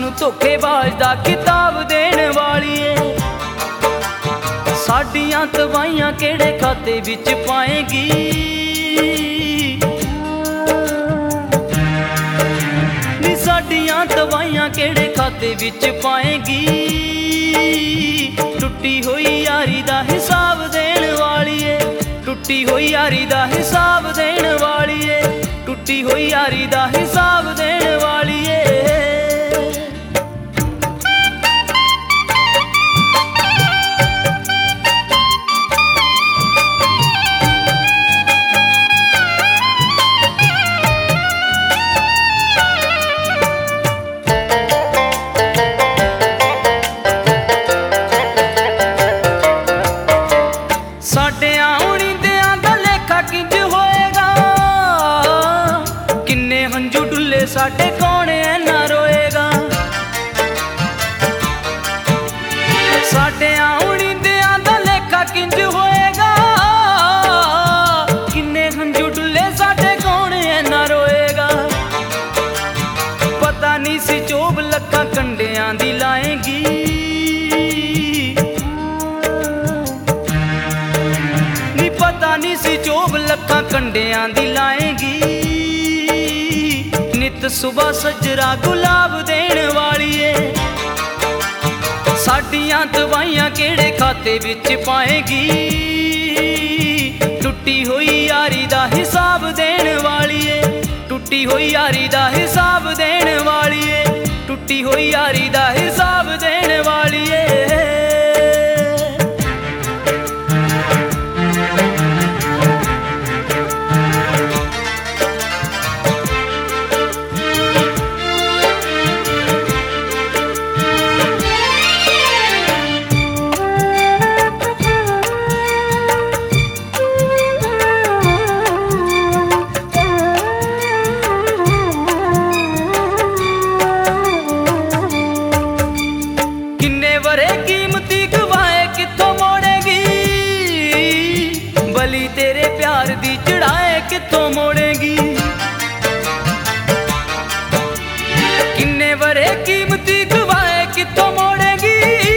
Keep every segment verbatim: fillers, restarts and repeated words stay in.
सानू धोखेबाज दा किताब देण वाली ए। साडियां दवाइयां केड़े खाते विच पाएगी, नी साडियां दवाइयां केड़े खाते विच पाएगी। टुटी हुई यारी दा हिसाब देण वाली ए, टुटी हुई यारी दा हिसाब देण वाली ए, टुटी हुई यारी दा हिसाब देण वाली ए। साडे आउणिंदियां दा लेखा किंज होएगा, किन्ने हंझू डुल्ले साडे कौन ऐना रोएगा। साडे आउणिंदियां दा लेखा किंज होएगा, किन्ने हंझू डुल्ले साडे कौन ऐना रोएगा। पता नहीं सी चोब लक्खां कंडियां दी लाएगी, पता नहीं सी चोब लक्खां कंडियां दी लाएगी। नित सुबह सजरा गुलाब देण वाली ए, साडियां दवाइयां केड़े खाते विच पाएगी। टुटी हुई यारी दा हिसाब देण वाली ए, टुटी हुई यारी दा हिसाब देण वाली ए, टुटी हुई यारी दा हिसाब देण वाली ए। कीमती गवाए कित्थों मोड़ेगी, बली तेरे प्यार दी चढ़ाए कित्थों मोड़ेगी। किन्ने वरे कीमती गवाए कित्थों मोड़ेगी,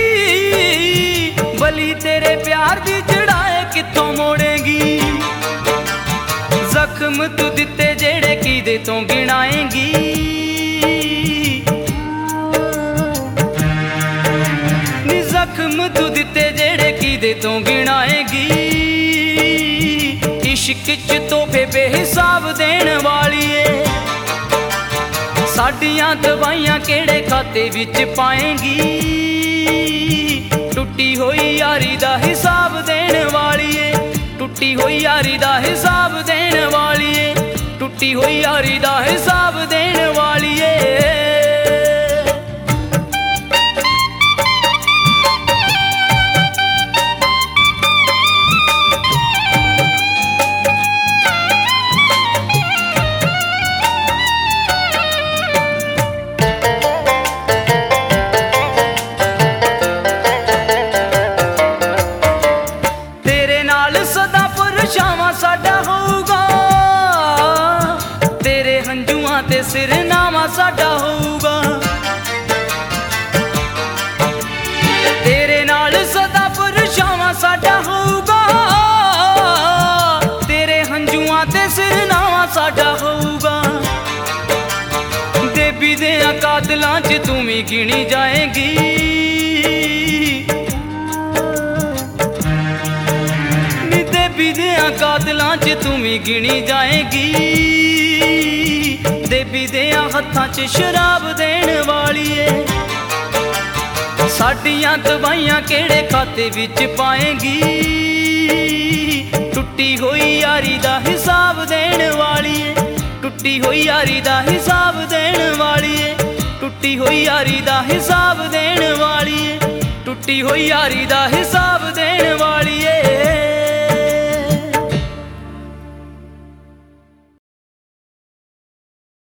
बली तेरे प्यार दी चढ़ाए कित्थों मोड़ेगी। जख्म तू दिते जेड़े कीदे तो गिनाएगी, जख्म तू दिते जेड़े कीदे तो गिनाएगी। इश्क च तोहफे बेहिसाब देण वाली ए, साडियां दवाइयां केड़े खाते विच पाएगी। टुटी हुई यारी दा हिसाब देण वाली ए, टुटी हुई यारी दा हिसाब देण वाली ए, टुटी हुई यारी दा हिसाब देण वाली ए। शावा साडा होऊगा, तेरे हंझुआं ते सिरनामा साडा होऊगा। तेरे नाल सदा परछावां साडा होऊगा, तेरे हंझुआं ते सिरनामा साडा होऊगा। देवी देयां कातलां च तू भी गिनी जाएगी, देविया कातलां च तू भी गिनी जाएगी। देवी देया हत्थां च शराब देण वाली ए, साडियां दवाइयां केड़े खाते विच पाएगी। टुटी हुई यारी दा हिसाब देण वाली ए, टुटी हुई यारी दा हिसाब देण वाली ए, टुटी हुई यारी दा हिसाब देण वाली ए, टुटी हुई यारी दा हिसाब देण वाली।